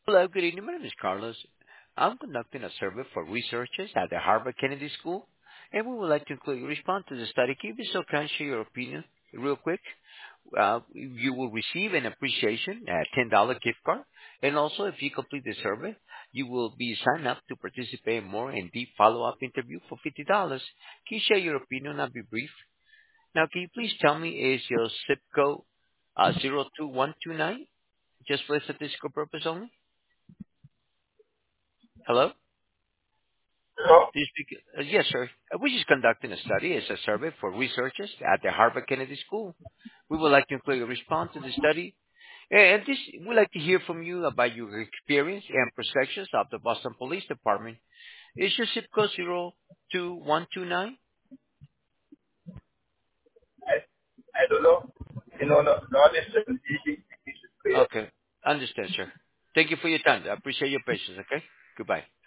Hello, good evening. My name is Carlos. I'm conducting a survey for researchers at the Harvard Kennedy School, and we would like to include your response to the study. Can you be so kind to share your opinion real quick? You will receive an appreciation, a $10 gift card, and also if you complete the survey, you will be signed up to participate in more in-depth follow-up interview for $50. Can you share your opinion? I'll be brief. Now, can you please tell me, is your zip code 02129, just for statistical purpose only? Hello? No, Do you speak? Yes, sir. We're just conducting a study. It's a survey for researchers at the Harvard Kennedy School. We would like to include your response to the study. And this, we'd like to hear from you about your experience and perceptions of the Boston Police Department. Is your zip code 02129? I don't know. No, listen, easy, clear. Okay. Understand, sir. Thank you for your time. I appreciate your patience, okay? Goodbye.